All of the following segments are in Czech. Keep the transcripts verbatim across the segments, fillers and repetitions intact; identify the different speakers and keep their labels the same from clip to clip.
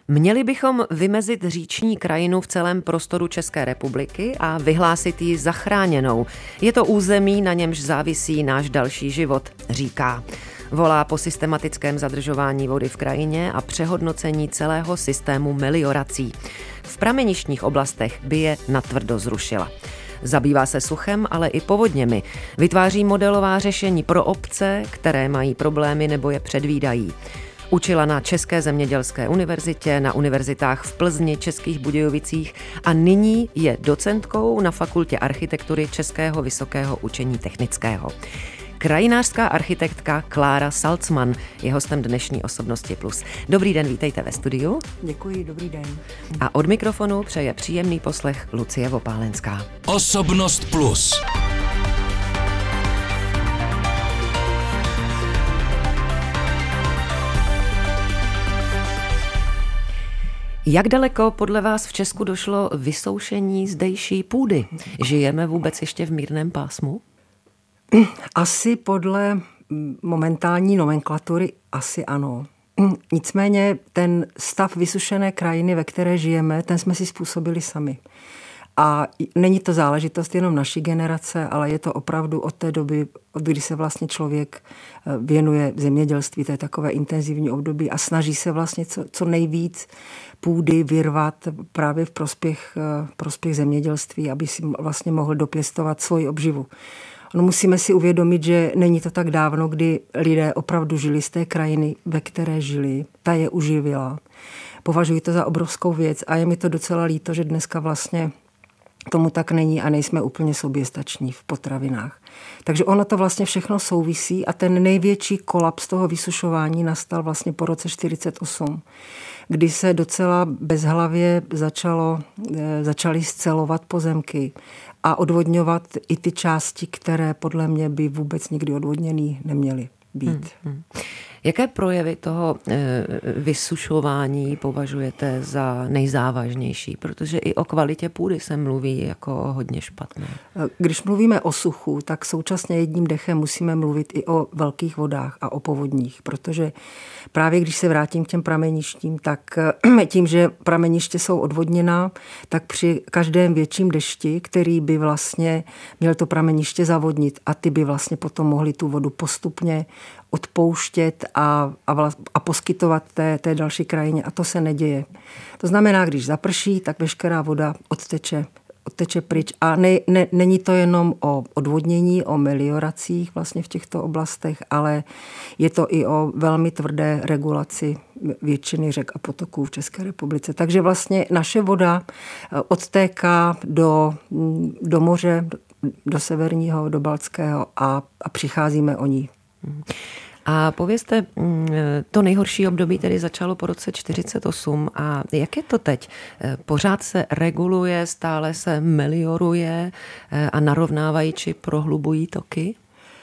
Speaker 1: Měli bychom vymezit říční krajinu v celém prostoru České republiky a vyhlásit ji za chráněnou. Je to území, na němž závisí náš další život, říká. Volá po systematickém zadržování vody v krajině a přehodnocení celého systému meliorací. V prameništních oblastech by je natvrdo zrušila. Zabývá se suchem, ale i povodněmi. Vytváří modelová řešení pro obce, které mají problémy nebo je předvídají. Učila na České zemědělské univerzitě, na univerzitách v Plzni, Českých Budějovicích a nyní je docentkou na Fakultě architektury Českého vysokého učení technického. Krajinářská architektka Klára Salcman je hostem dnešní Osobnosti Plus. Dobrý den, vítejte ve studiu.
Speaker 2: Děkuji, dobrý den.
Speaker 1: A od mikrofonu přeje příjemný poslech Lucie Vopálenská.
Speaker 3: Osobnost Plus.
Speaker 1: Jak daleko podle vás v Česku došlo vysoušení zdejší půdy? Žijeme vůbec ještě v mírném pásmu?
Speaker 2: Asi podle momentální nomenklatury asi ano. Nicméně ten stav vysušené krajiny, ve které žijeme, ten jsme si způsobili sami. A není to záležitost jenom naší generace, ale je to opravdu od té doby, od kdy se vlastně člověk věnuje zemědělství, to je takové intenzivní období a snaží se vlastně co, co nejvíc půdy vyrvat právě v prospěch, prospěch zemědělství, aby si vlastně mohl dopěstovat svoji obživu. No, musíme si uvědomit, že není to tak dávno, kdy lidé opravdu žili z té krajiny, ve které žili, ta je uživila. Považuji to za obrovskou věc a je mi to docela líto, že dneska vlastně tomu tak není a nejsme úplně soběstační v potravinách. Takže ono to vlastně všechno souvisí a ten největší kolaps toho vysušování nastal vlastně po roce čtyřicet osm, kdy se docela bezhlavě začalo, začaly scelovat pozemky a odvodňovat i ty části, které podle mě by vůbec nikdy odvodněný neměly být. Hmm, hmm.
Speaker 1: Jaké projevy toho vysušování považujete za nejzávažnější? Protože i o kvalitě půdy se mluví jako hodně špatné.
Speaker 2: Když mluvíme o suchu, tak současně jedním dechem musíme mluvit i o velkých vodách a o povodních, protože právě když se vrátím k těm prameništím, tak tím, že prameniště jsou odvodněná, tak při každém větším dešti, který by vlastně měl to prameniště zavodnit a ty by vlastně potom mohli tu vodu postupně odpouštět a, a, vlast, a poskytovat té, té další krajině. A to se neděje. To znamená, když zaprší, tak veškerá voda odteče, odteče pryč. A ne, ne, není to jenom o odvodnění, o melioracích vlastně v těchto oblastech, ale je to i o velmi tvrdé regulaci většiny řek a potoků v České republice. Takže vlastně naše voda odtéká do, do moře, do severního, do Baltského a, a přicházíme o ní.
Speaker 1: A povězte, to nejhorší období tedy začalo po roce čtyřicet osm a jak je to teď? Pořád se reguluje, stále se melioruje a narovnávají či prohlubují toky?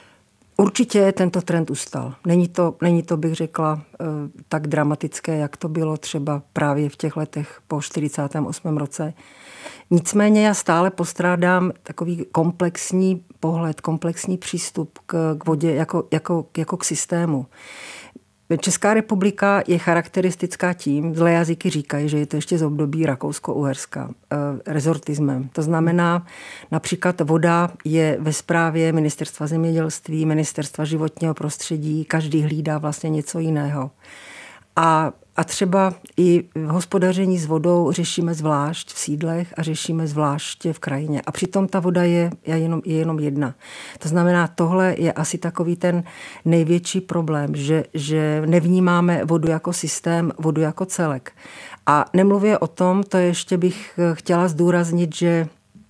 Speaker 2: Určitě tento trend ustal. Není to, není to, bych řekla, tak dramatické, jak to bylo třeba právě v těch letech po čtyřicátém osmém roce. Nicméně já stále postrádám takový komplexní pohled, komplexní přístup k, k vodě jako, jako, jako k systému. Česká republika je charakteristická tím, zlé jazyky říkají, že je to ještě z období Rakousko-Uherska, rezortismem. To znamená, například voda je ve správě Ministerstva zemědělství, Ministerstva životního prostředí, každý hlídá vlastně něco jiného. A A třeba i v hospodaření s vodou řešíme zvlášť v sídlech a řešíme zvlášť v krajině. A přitom ta voda je, je, jenom, je jenom jedna. To znamená, tohle je asi takový ten největší problém, že, že nevnímáme vodu jako systém, vodu jako celek. A nemluvě o tom, to ještě bych chtěla zdůraznit, že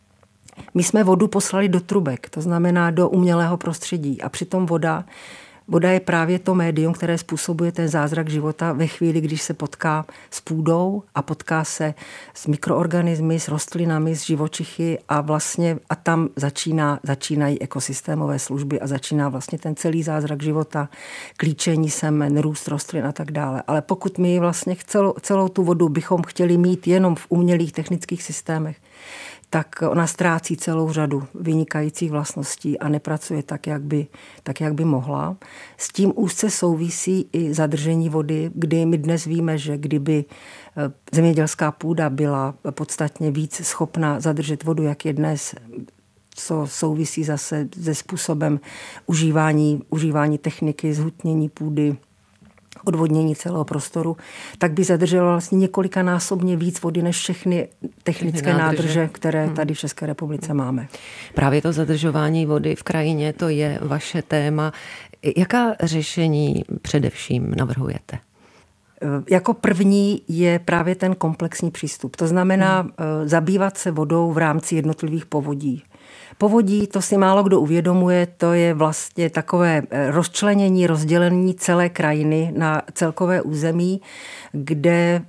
Speaker 2: my jsme vodu poslali do trubek, to znamená do umělého prostředí. A přitom voda Voda je právě to médium, které způsobuje ten zázrak života ve chvíli, když se potká s půdou a potká se s mikroorganismy, s rostlinami, s živočichy a vlastně a tam začíná, začínají ekosystémové služby a začíná vlastně ten celý zázrak života, klíčení semen, růst rostlin a tak dále. Ale pokud my vlastně celou, celou tu vodu bychom chtěli mít jenom v umělých technických systémech, tak ona ztrácí celou řadu vynikajících vlastností a nepracuje tak, jak by, tak, jak by mohla. S tím úzce souvisí i zadržení vody, kdy my dnes víme, že kdyby zemědělská půda byla podstatně víc schopna zadržet vodu, jak je dnes, co souvisí zase se způsobem užívání, užívání techniky, zhutnění půdy, odvodnění celého prostoru, tak by zadrželo vlastně několikanásobně víc vody než všechny technické nádrže, nádrže které tady v České republice máme.
Speaker 1: Právě to zadržování vody v krajině, to je vaše téma. Jaká řešení především navrhujete?
Speaker 2: Jako první je právě ten komplexní přístup. To znamená hmm. zabývat se vodou v rámci jednotlivých povodí. Povodí, to si málo kdo uvědomuje, to je vlastně takové rozčlenění, rozdělení celé krajiny na celkové území, kde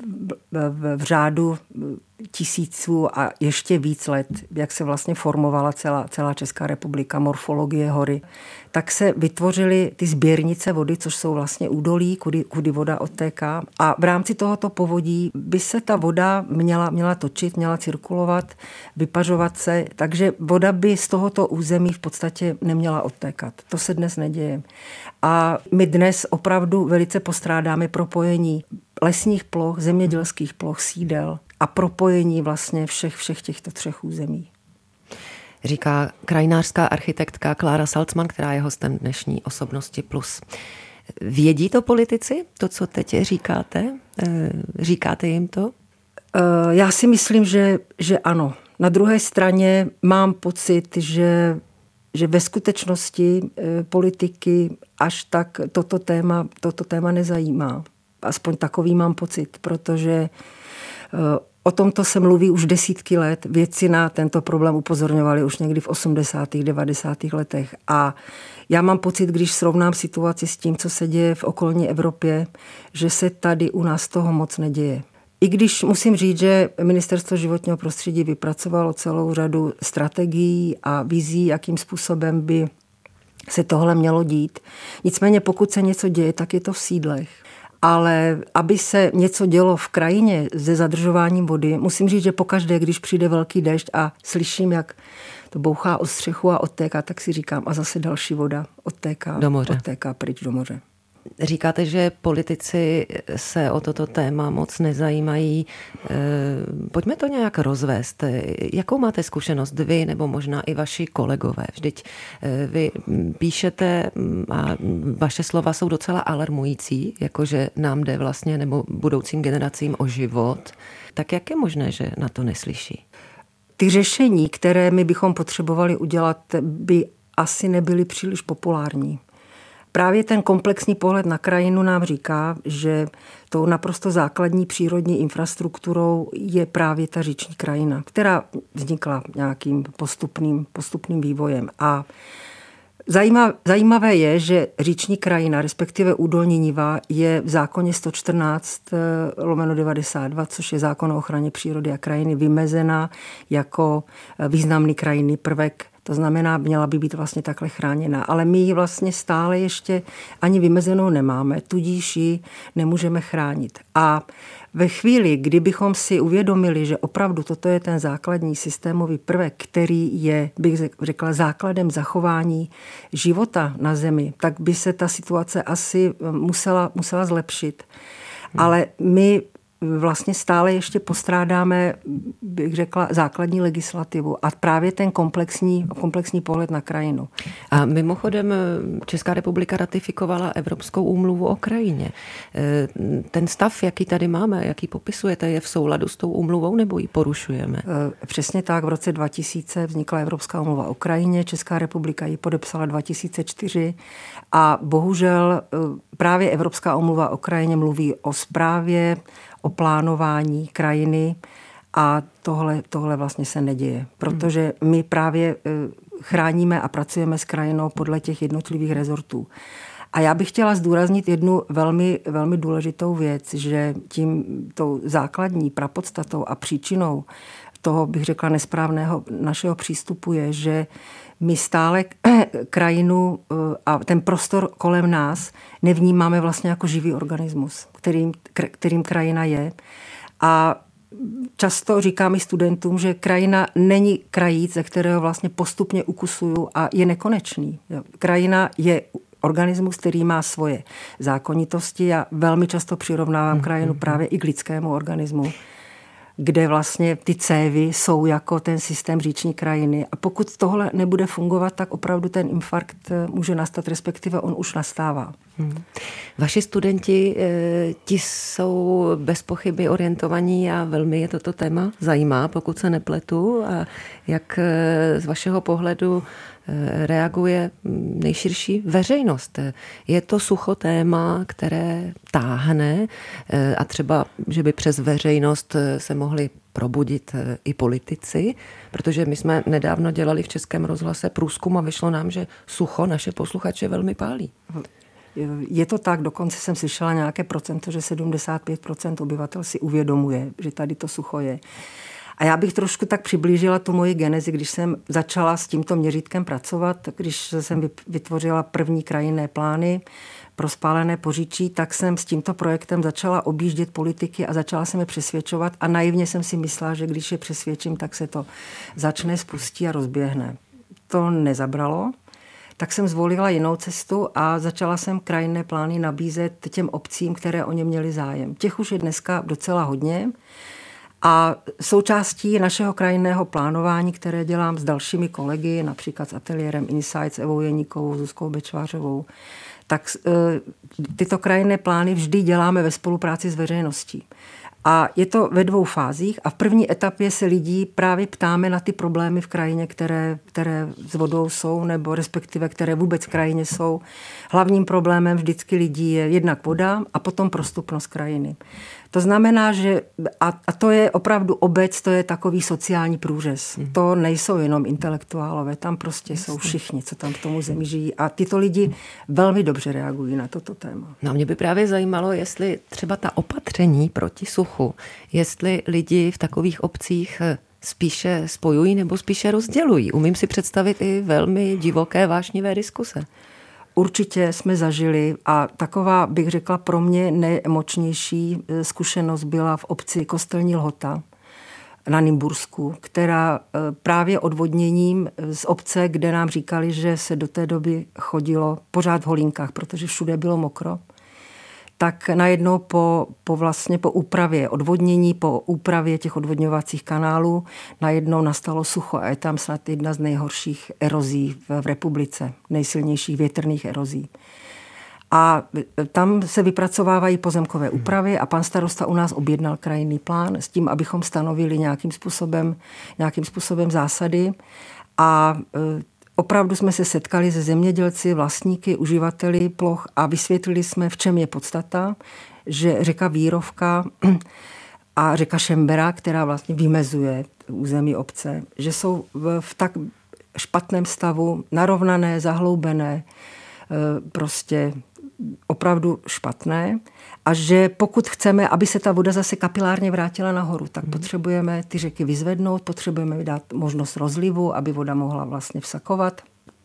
Speaker 2: v řádu tisíců a ještě víc let, jak se vlastně formovala celá, celá Česká republika, morfologie hory, tak se vytvořily ty sběrnice vody, což jsou vlastně údolí, kudy, kudy voda odtéká. A v rámci tohoto povodí by se ta voda měla, měla točit, měla cirkulovat, vypařovat se, takže voda by z tohoto území v podstatě neměla odtékat. To se dnes neděje. A my dnes opravdu velice postrádáme propojení lesních ploch, zemědělských ploch, sídel a propojení vlastně všech, všech těchto třech území.
Speaker 1: Říká krajinářská architektka Klára Salcman, která je hostem dnešní Osobnosti plus. Vědí to politici, to, co teď říkáte? Říkáte jim to?
Speaker 2: Já si myslím, že, že ano. Na druhé straně mám pocit, že, že ve skutečnosti politiky až tak toto téma, toto téma nezajímá. Aspoň takový mám pocit, protože o tomto se mluví už desítky let. Vědci na tento problém upozorňovali už někdy v osmdesátých, devadesátých letech. A já mám pocit, když srovnám situaci s tím, co se děje v okolní Evropě, že se tady u nás toho moc neděje. I když musím říct, že Ministerstvo životního prostředí vypracovalo celou řadu strategií a vizí, jakým způsobem by se tohle mělo dít. Nicméně pokud se něco děje, tak je to v sídlech. Ale aby se něco dělo v krajině se zadržováním vody, musím říct, že pokaždé, když přijde velký déšť a slyším, jak to bouchá o střechu a odtéká, tak si říkám, a zase další voda odtéká,
Speaker 1: do moře.
Speaker 2: odtéká pryč do moře.
Speaker 1: Říkáte, že politici se o toto téma moc nezajímají. Pojďme to nějak rozvést. Jakou máte zkušenost vy nebo možná i vaši kolegové? Vždyť vy píšete a vaše slova jsou docela alarmující, jakože nám jde vlastně nebo budoucím generacím o život. Tak jak je možné, že na to neslyší?
Speaker 2: Ty řešení, které my bychom potřebovali udělat, by asi nebyly příliš populární. Právě ten komplexní pohled na krajinu nám říká, že tou naprosto základní přírodní infrastrukturou je právě ta říční krajina, která vznikla nějakým postupným, postupným vývojem. A zajímavé je, že říční krajina, respektive údolní niva, je v zákoně sto čtrnáct lomeno devadesát dva, což je zákon o ochraně přírody a krajiny, vymezena jako významný krajinný prvek. To znamená, měla by být vlastně takhle chráněná. Ale my ji vlastně stále ještě ani vymezenou nemáme, tudíž ji nemůžeme chránit. A ve chvíli, kdybychom si uvědomili, že opravdu toto je ten základní systémový prvek, který je, bych řekla, základem zachování života na Zemi, tak by se ta situace asi musela, musela zlepšit. Hmm. Ale my vlastně stále ještě postrádáme, bych řekla, základní legislativu a právě ten komplexní, komplexní pohled na krajinu.
Speaker 1: A mimochodem Česká republika ratifikovala Evropskou úmluvu o krajině. Ten stav, jaký tady máme, jaký popisujete, je v souladu s tou úmluvou nebo ji porušujeme?
Speaker 2: Přesně tak, v roce dva tisíce vznikla Evropská úmluva o krajině, Česká republika ji podepsala dva tisíce čtyři a bohužel právě Evropská úmluva o krajině mluví o správě, o plánování krajiny a tohle, tohle vlastně se neděje, protože my právě chráníme a pracujeme s krajinou podle těch jednotlivých rezortů. A já bych chtěla zdůraznit jednu velmi, velmi důležitou věc, že tím tou základní prapodstatou a příčinou toho, bych řekla, nesprávného našeho přístupu je, že my stále krajinu a ten prostor kolem nás nevnímáme vlastně jako živý organismus, kterým, kterým krajina je. A často říkám i studentům, že krajina není krajíc, ze kterého vlastně postupně ukusuju a je nekonečný. Krajina je organismus, který má svoje zákonitosti. Já velmi často přirovnávám krajinu právě i k lidskému organismu, kde vlastně ty cévy jsou jako ten systém říční krajiny. A pokud tohle nebude fungovat, tak opravdu ten infarkt může nastat, respektive on už nastává.
Speaker 1: Hmm. Vaši studenti, ti jsou bez pochyby orientovaní a velmi je toto téma zajímá, pokud se nepletu. A jak z vašeho pohledu reaguje nejširší veřejnost? Je to sucho téma, které táhne a třeba, že by přes veřejnost se mohli probudit i politici, protože my jsme nedávno dělali v Českém rozhlase průzkum a vyšlo nám, že sucho naše posluchače velmi pálí.
Speaker 2: Je to tak, dokonce jsem slyšela nějaké procento, že sedmdesát pět procent obyvatel si uvědomuje, že tady to sucho je. A já bych trošku tak přiblížila tu moji genezi, když jsem začala s tímto měřítkem pracovat, když jsem vytvořila první krajinné plány pro spálené Poříčí, tak jsem s tímto projektem začala objíždět politiky a začala jsem je přesvědčovat a naivně jsem si myslela, že když je přesvědčím, tak se to začne, spustí a rozběhne. To nezabralo. Tak jsem zvolila jinou cestu a začala jsem krajinné plány nabízet těm obcím, které o ně měly zájem. Těch už je dneska docela hodně. A součástí našeho krajinného plánování, které dělám s dalšími kolegy, například s ateliérem Insight, s Evou Jeníkovou, Zuzkou Bečvářovou, tak tyto krajinné plány vždy děláme ve spolupráci s veřejností. A je to ve dvou fázích a v první etapě se lidí právě ptáme na ty problémy v krajině, které, které s vodou jsou, nebo respektive které vůbec v krajině jsou. Hlavním problémem vždycky lidí je jednak voda a potom prostupnost krajiny. To znamená, že a, a to je opravdu obec, to je takový sociální průřez. Hmm. To nejsou jenom intelektuálové, tam prostě Jasně. jsou všichni, co tam v tom území žijí a tyto lidi velmi dobře reagují na toto téma.
Speaker 1: No mě by právě zajímalo, jestli třeba ta opatření proti suchu, jestli lidi v takových obcích spíše spojují nebo spíše rozdělují. Umím si představit i velmi divoké, vášnivé diskuse.
Speaker 2: Určitě jsme zažili a taková, bych řekla, pro mě nejemočnější zkušenost byla v obci Kostelní Lhota na Nymbursku, která právě odvodněním z obce, kde nám říkali, že se do té doby chodilo pořád v holínkách, protože všude bylo mokro, tak najednou po, po, vlastně po úpravě odvodnění, po úpravě těch odvodňovacích kanálů, najednou nastalo sucho a je tam snad jedna z nejhorších erozí v, v republice, nejsilnějších větrných erozí. A tam se vypracovávají pozemkové úpravy a pan starosta u nás objednal krajinný plán s tím, abychom stanovili nějakým způsobem, nějakým způsobem zásady a opravdu jsme se setkali se zemědělci, vlastníky, uživateli ploch a vysvětlili jsme, v čem je podstata, že řeka Vírovka a řeka Šembera, která vlastně vymezuje území obce, že jsou v tak špatném stavu, narovnané, zahloubené, prostě opravdu špatné a že pokud chceme, aby se ta voda zase kapilárně vrátila nahoru, tak potřebujeme ty řeky vyzvednout, potřebujeme dát možnost rozlivu, aby voda mohla vlastně vsakovat.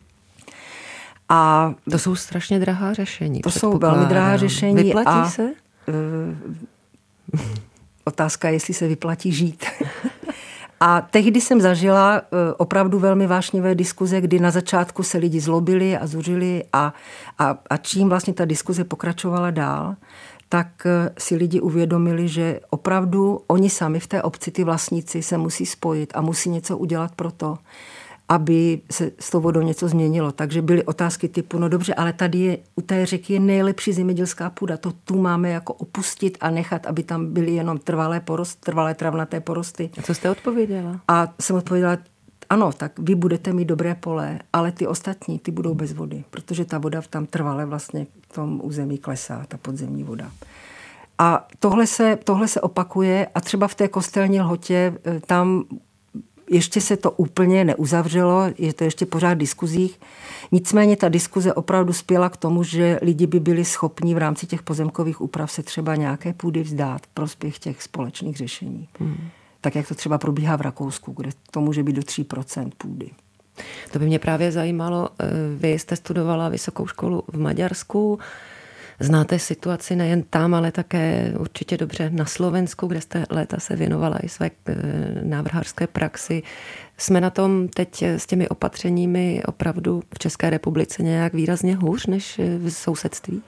Speaker 2: A
Speaker 1: to jsou strašně drahá řešení.
Speaker 2: To jsou velmi drahá řešení.
Speaker 1: Vyplatí
Speaker 2: a
Speaker 1: se?
Speaker 2: Uh, otázka je, jestli se vyplatí žít. A tehdy jsem zažila opravdu velmi vášnivé diskuze, kdy na začátku se lidi zlobili a zuřili a, a, a čím vlastně ta diskuze pokračovala dál, tak si lidi uvědomili, že opravdu oni sami v té obci, ty vlastníci, se musí spojit a musí něco udělat pro to, aby se s tou vodou něco změnilo. Takže byly otázky typu, no dobře, ale tady je, u té řeky je nejlepší zemědělská půda, to tu máme jako opustit a nechat, aby tam byly jenom trvalé porost, trvalé travnaté porosty.
Speaker 1: A co jste odpověděla?
Speaker 2: A jsem odpověděla, ano, tak vy budete mít dobré pole, ale ty ostatní, ty budou bez vody, protože ta voda tam trvale vlastně v tom území klesá, ta podzemní voda. A tohle se, tohle se opakuje a třeba v té Kostelní Lhotě tam ještě se to úplně neuzavřelo, je to ještě pořád v diskuzích. Nicméně ta diskuze opravdu spěla k tomu, že lidi by byli schopni v rámci těch pozemkových úprav se třeba nějaké půdy vzdát v prospěch těch společných řešení. Hmm. Tak jak to třeba probíhá v Rakousku, kde to může být do tří procent půdy.
Speaker 1: To by mě právě zajímalo. Vy jste studovala vysokou školu v Maďarsku. Znáte situaci nejen tam, ale také určitě dobře na Slovensku, kde jste léta se věnovala i své návrhářské praxi. Jsme na tom teď s těmi opatřeními opravdu v České republice nějak výrazně hůř než v sousedství?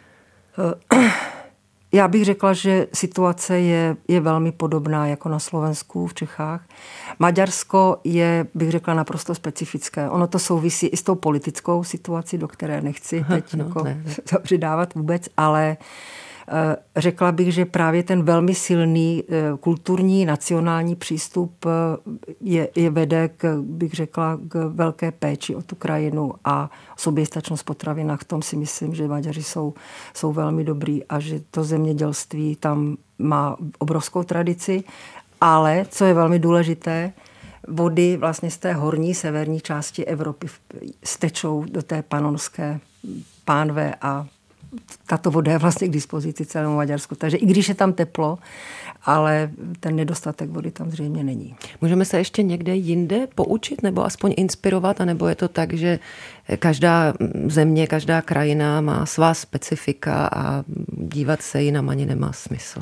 Speaker 2: Já bych řekla, že situace je, je velmi podobná jako na Slovensku, v Čechách. Maďarsko je, bych řekla, naprosto specifické. Ono to souvisí i s tou politickou situací, do které nechci teď no, jako ne, ne. přidávat vůbec, ale řekla bych, že právě ten velmi silný kulturní, nacionální přístup je, je vede k, bych řekla, k velké péči o tu krajinu a soběstačnost v potravinách. V tom si myslím, že Maďaři jsou, jsou velmi dobrý a že to zemědělství tam má obrovskou tradici. Ale, co je velmi důležité, vody vlastně z té horní severní části Evropy stečou do té panonské pánve a tato voda je vlastně k dispozici celému Maďarsku. Takže i když je tam teplo, ale ten nedostatek vody tam zřejmě není.
Speaker 1: Můžeme se ještě někde jinde poučit nebo aspoň inspirovat, anebo je to tak, že každá země, každá krajina má svá specifika a dívat se jinam ani nemá smysl?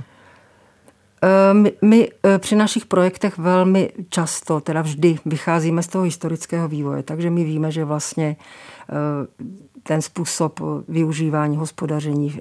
Speaker 2: My, my při našich projektech velmi často, teda vždy, vycházíme z toho historického vývoje, takže my víme, že vlastně ten způsob využívání hospodaření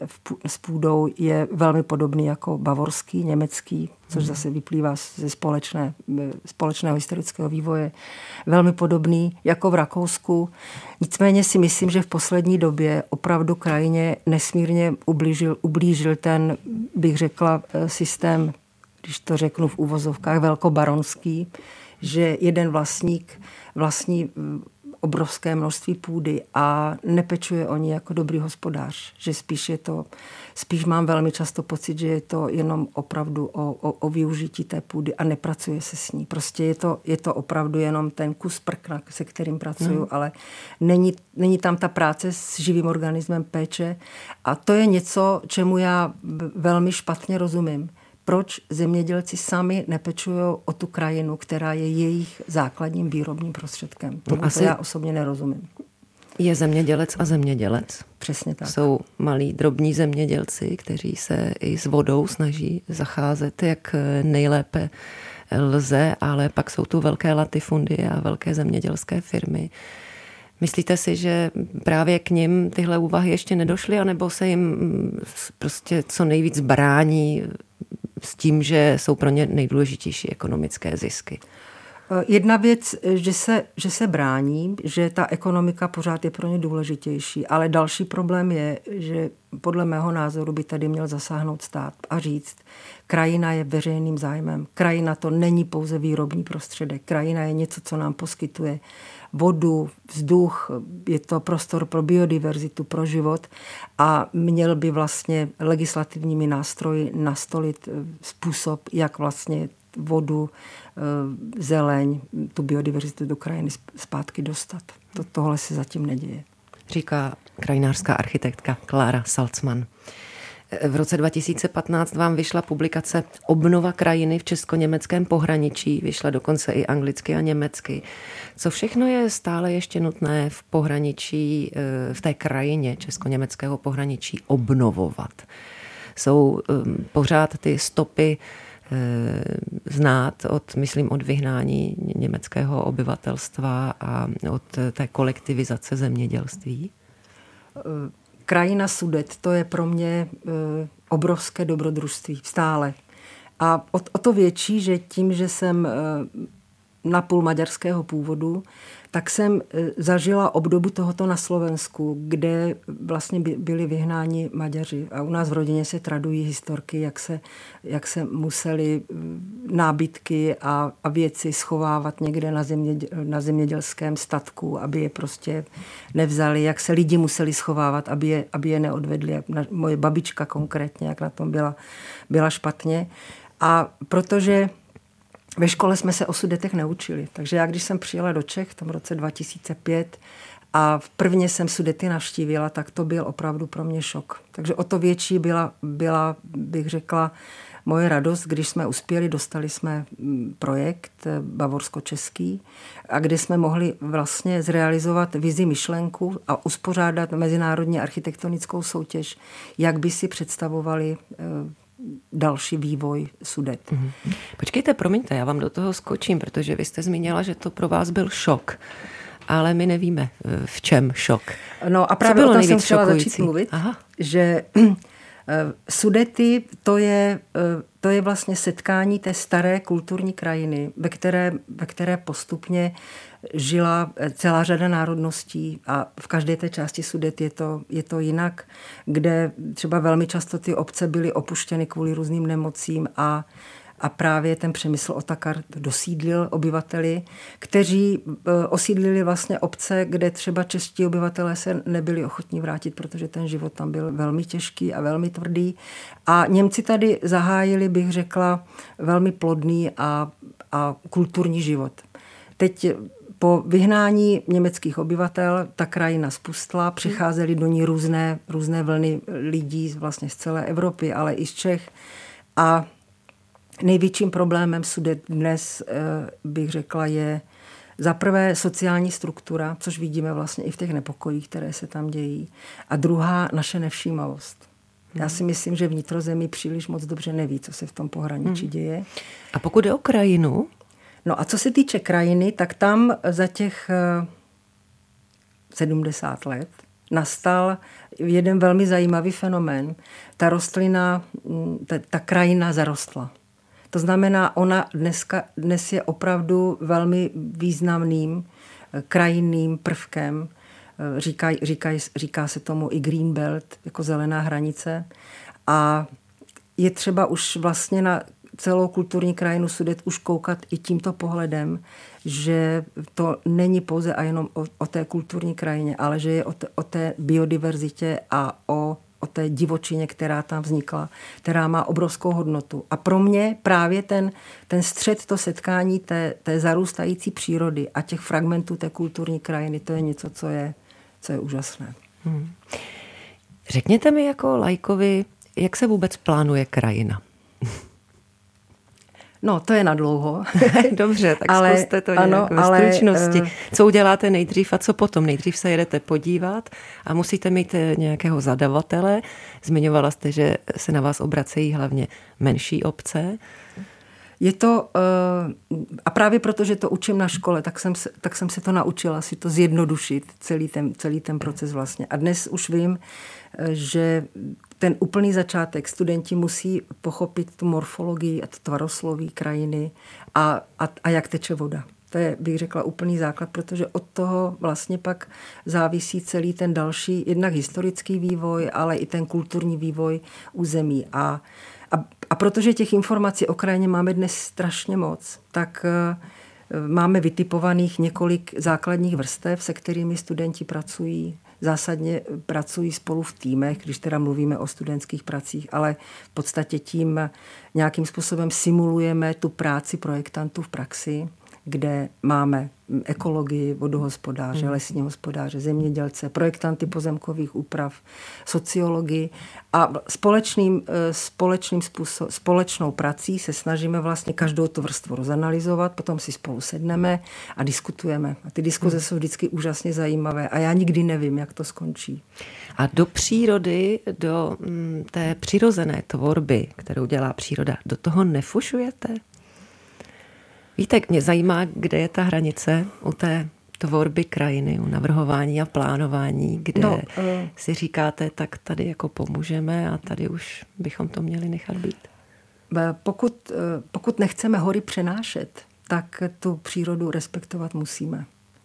Speaker 2: s půdou je velmi podobný jako bavorský, německý, což zase vyplývá ze společné, společného historického vývoje. Velmi podobný jako v Rakousku. Nicméně si myslím, že v poslední době opravdu krajině nesmírně ublížil, ublížil ten, bych řekla, systém, když to řeknu v uvozovkách, velkobaronský, že jeden vlastník vlastní obrovské množství půdy a nepečuje o ní jako dobrý hospodář. Že spíš je to, spíš mám velmi často pocit, že je to jenom opravdu o, o, o využití té půdy a nepracuje se s ní. Prostě je to, je to opravdu jenom ten kus prkna, se kterým pracuju, hmm. ale není, není tam ta práce s živým organismem, péče a to je něco, čemu já velmi špatně rozumím. Proč zemědělci sami nepečují o tu krajinu, která je jejich základním výrobním prostředkem. To Asi já osobně nerozumím.
Speaker 1: Je zemědělec a zemědělec.
Speaker 2: Přesně tak.
Speaker 1: Jsou malí, drobní zemědělci, kteří se i s vodou snaží zacházet, jak nejlépe lze, ale pak jsou tu velké latifundie a velké zemědělské firmy. Myslíte si, že právě k nim tyhle úvahy ještě nedošly, anebo se jim prostě co nejvíc brání s tím, že jsou pro ně nejdůležitější ekonomické zisky?
Speaker 2: Jedna věc, že se, že se brání, že ta ekonomika pořád je pro ně důležitější, ale další problém je, že podle mého názoru by tady měl zasáhnout stát a říct, krajina je veřejným zájmem. Krajina to není pouze výrobní prostředek. Krajina je něco, co nám poskytuje vodu, vzduch, je to prostor pro biodiverzitu, pro život a měl by vlastně legislativními nástroji nastolit způsob, jak vlastně vodu, zeleň, tu biodiverzitu do krajiny zpátky dostat. To, tohle se zatím neděje.
Speaker 1: Říká krajinářská architektka Klára Salcman. V roce dva tisíce patnáct vám vyšla publikace Obnova krajiny v česko-německém pohraničí. Vyšla dokonce i anglicky a německy. Co všechno je stále ještě nutné v pohraničí, v té krajině česko-německého pohraničí obnovovat? Jsou pořád ty stopy znát od, myslím, od vyhnání německého obyvatelstva a od té kolektivizace zemědělství?
Speaker 2: Krajina Sudet, to je pro mě obrovské dobrodružství, stále. A o, o to větší, že tím, že jsem napůl maďarského původu, tak jsem zažila obdobu tohoto na Slovensku, kde vlastně byli vyhnáni Maďaři. A u nás v rodině se tradují historky, jak se, jak se museli nábytky a, a věci schovávat někde na, zeměděl, na zemědělském statku, aby je prostě nevzali, jak se lidi museli schovávat, aby je, aby je neodvedli. Jak na, moje babička konkrétně, jak na tom byla, byla špatně. A protože ve škole jsme se o Sudetech neučili, takže já, když jsem přijela do Čech v tom roce dva tisíce pět a prvně jsem Sudety navštívila, tak to byl opravdu pro mě šok. Takže o to větší byla, byla bych řekla, moje radost, když jsme uspěli, dostali jsme projekt bavorsko-český, a kde jsme mohli vlastně zrealizovat vizi myšlenku a uspořádat mezinárodní architektonickou soutěž, jak by si představovali další vývoj Sudet.
Speaker 1: Mm-hmm. Počkejte, promiňte, já vám do toho skočím, protože vy jste zmínila, že to pro vás byl šok. Ale my nevíme, v čem šok.
Speaker 2: No a právě o tom jsem chtěla začít mluvit, Aha. že Sudety to je, to je vlastně setkání té staré kulturní krajiny, ve které, ve které postupně žila celá řada národností a v každé té části Sudet je to, je to jinak, kde třeba velmi často ty obce byly opuštěny kvůli různým nemocím a A právě ten Přemysl Otakar dosídlil obyvateli, kteří osídlili vlastně obce, kde třeba čeští obyvatelé se nebyli ochotní vrátit, protože ten život tam byl velmi těžký a velmi tvrdý. A Němci tady zahájili, bych řekla, velmi plodný a, a kulturní život. Teď po vyhnání německých obyvatel ta krajina spustla, přicházely do ní různé, různé vlny lidí vlastně z celé Evropy, ale i z Čech. A největším problémem Sudet dnes, bych řekla, je za prvé sociální struktura, což vidíme vlastně i v těch nepokojích, které se tam dějí. A druhá, naše nevšímavost. Já si myslím, že vnitrozemí příliš moc dobře neví, co se v tom pohraničí děje.
Speaker 1: A pokud jde o krajinu?
Speaker 2: No a co se týče krajiny, tak tam za těch sedmdesát let nastal jeden velmi zajímavý fenomén. Ta rostlina, ta, ta krajina zarostla. To znamená, ona dneska, dnes je opravdu velmi významným krajinným prvkem. Říká, říká, říká se tomu i Green Belt, jako zelená hranice. A je třeba už vlastně na celou kulturní krajinu Sudet už koukat i tímto pohledem, že to není pouze a jenom o, o té kulturní krajině, ale že je o, te, o té biodiverzitě a o o té divočině, která tam vznikla, která má obrovskou hodnotu. A pro mě právě ten, ten střed, to setkání té, té zarůstající přírody a těch fragmentů té kulturní krajiny, to je něco, co je, co je úžasné. Hmm.
Speaker 1: Řekněte mi jako laikovi, jak se vůbec plánuje krajina?
Speaker 2: No, to je nadlouho.
Speaker 1: Dobře, tak ale, zkuste to nějak ano, ve ale, stručnosti. Co uděláte nejdřív a co potom? Nejdřív se jedete podívat a musíte mít nějakého zadavatele. Zmiňovala jste, že se na vás obracejí hlavně menší obce.
Speaker 2: Je to, a právě protože to učím na škole, tak jsem, se, tak jsem se to naučila si to zjednodušit, celý ten, celý ten proces vlastně. A dnes už vím, že ten úplný začátek studenti musí pochopit tu morfologii a tvarosloví krajiny a, a, a jak teče voda. To je, bych řekla, úplný základ, protože od toho vlastně pak závisí celý ten další, jednak historický vývoj, ale i ten kulturní vývoj území. A, a, a protože těch informací o krajině máme dnes strašně moc, tak máme vytipovaných několik základních vrstev, se kterými studenti pracují. Zásadně pracují spolu v týmech, když teda mluvíme o studentských pracích, ale v podstatě tím nějakým způsobem simulujeme tu práci projektantů v praxi, kde máme ekologii, vodohospodáře, hmm. lesní hospodáře, zemědělce, projektanty pozemkových úprav, sociologii a společným, společným způsob, společnou prací se snažíme vlastně každou tu vrstvu rozanalyzovat, potom si spolu sedneme a diskutujeme. A ty diskuze hmm. jsou vždycky úžasně zajímavé a já nikdy nevím, jak to skončí.
Speaker 1: A do přírody, do té přirozené tvorby, kterou dělá příroda, do toho nefušujete? Víte, mě zajímá, kde je ta hranice u té tvorby krajiny, u navrhování a plánování, kde no, uh, si říkáte, tak tady jako pomůžeme a tady už bychom to měli nechat být.
Speaker 2: Pokud, pokud nechceme hory přenášet, tak tu přírodu respektovat musíme.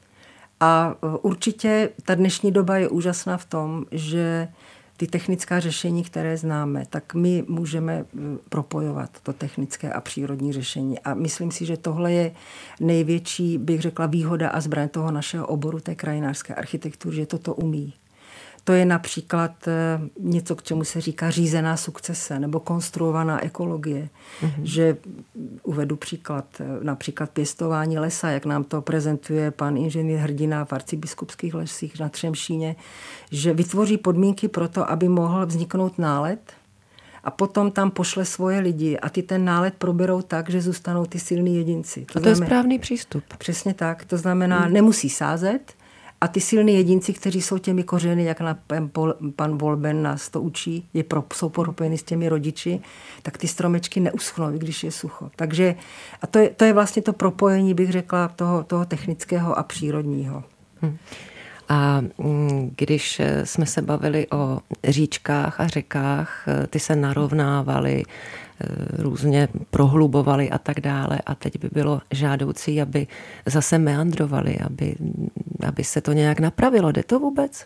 Speaker 2: A určitě ta dnešní doba je úžasná v tom, že ty technická řešení, které známe, tak my můžeme propojovat to technické a přírodní řešení. A myslím si, že tohle je největší, bych řekla, výhoda a zbraň toho našeho oboru, té krajinářské architektury, že toto umí. To je například něco, k čemu se říká řízená sukcese nebo konstruovaná ekologie. Mm-hmm. Že uvedu příklad, například pěstování lesa, jak nám to prezentuje pan inženýr Hrdina v Arcibiskupských lesích na Třemšíně, že vytvoří podmínky pro to, aby mohl vzniknout nálet a potom tam pošle svoje lidi a ty ten nálet proberou tak, že zůstanou ty silní jedinci.
Speaker 1: To, to znamená, je správný přístup.
Speaker 2: Přesně tak. To znamená, hmm. nemusí sázet a ty silní jedinci, kteří jsou těmi kořeny, jak na pan Volben nás to učí, je pro, jsou propojeny s těmi rodiči, tak ty stromečky neuschnou, když je sucho. Takže a to je, to je vlastně to propojení, bych řekla, toho, toho technického a přírodního.
Speaker 1: Hmm. A když jsme se bavili o říčkách a řekách, ty se narovnávaly, různě prohlubovaly a tak dále a teď by bylo žádoucí, aby zase meandrovaly, aby, aby se to nějak napravilo. Jde to vůbec?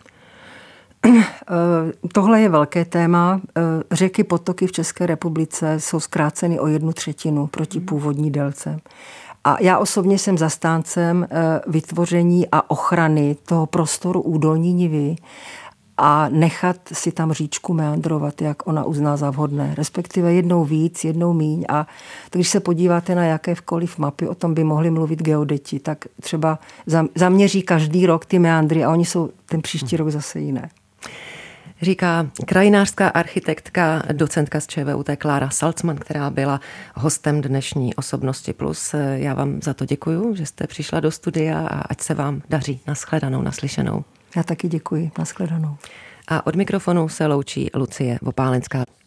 Speaker 2: Tohle je velké téma. Řeky, potoky v České republice jsou zkráceny o jednu třetinu proti původní délce. A já osobně jsem zastáncem vytvoření a ochrany toho prostoru údolní nivy a nechat si tam říčku meandrovat, jak ona uzná za vhodné. Respektive jednou víc, jednou míň. A když se podíváte na jakékoliv mapy, o tom by mohli mluvit geodeti, tak třeba zaměří každý rok ty meandry a oni jsou ten příští rok zase jiné.
Speaker 1: Říká krajinářská architektka, docentka z ČVUT Klára Salcman, která byla hostem dnešní Osobnosti plus. Já vám za to děkuju, že jste přišla do studia a ať se vám daří. Nashledanou, naslyšenou.
Speaker 2: Já taky děkuji. Nashledanou.
Speaker 1: A od mikrofonu se loučí Lucie Vopálenská.